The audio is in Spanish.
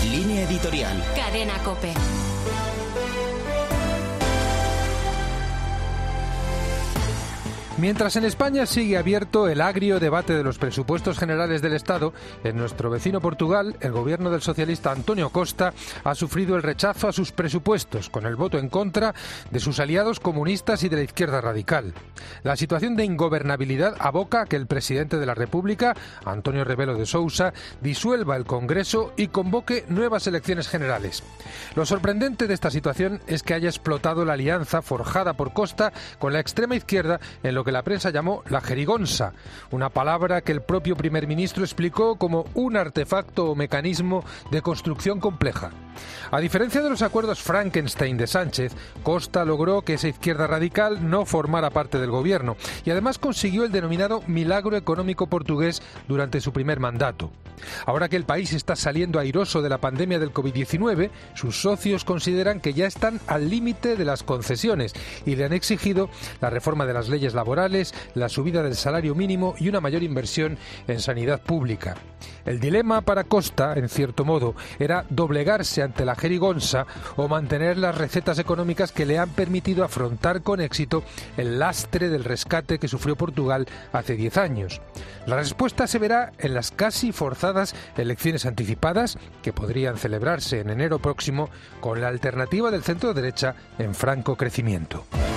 Línea editorial. Cadena COPE. Mientras en España sigue abierto el agrio debate de los presupuestos generales del Estado, en nuestro vecino Portugal, el gobierno del socialista António Costa ha sufrido el rechazo a sus presupuestos, con el voto en contra de sus aliados comunistas y de la izquierda radical. La situación de ingobernabilidad aboca a que el presidente de la República, António Rebelo de Sousa, disuelva el Congreso y convoque nuevas elecciones generales. Lo sorprendente de esta situación es que haya explotado la alianza forjada por Costa con la extrema izquierda en lo que la prensa llamó la jerigonza, una palabra que el propio primer ministro explicó como un artefacto o mecanismo de construcción compleja. A diferencia de los acuerdos Frankenstein de Sánchez, Costa logró que esa izquierda radical no formara parte del gobierno y además consiguió el denominado milagro económico portugués durante su primer mandato. Ahora que el país está saliendo airoso de la pandemia del COVID-19, sus socios consideran que ya están al límite de las concesiones y le han exigido la reforma de las leyes laborales, la subida del salario mínimo y una mayor inversión en sanidad pública. El dilema para Costa, en cierto modo, era doblegarse ante la jerigonza o mantener las recetas económicas que le han permitido afrontar con éxito el lastre del rescate que sufrió Portugal hace 10 años. La respuesta se verá en las casi forzadas elecciones anticipadas que podrían celebrarse en enero próximo con la alternativa del centro-derecha en franco crecimiento.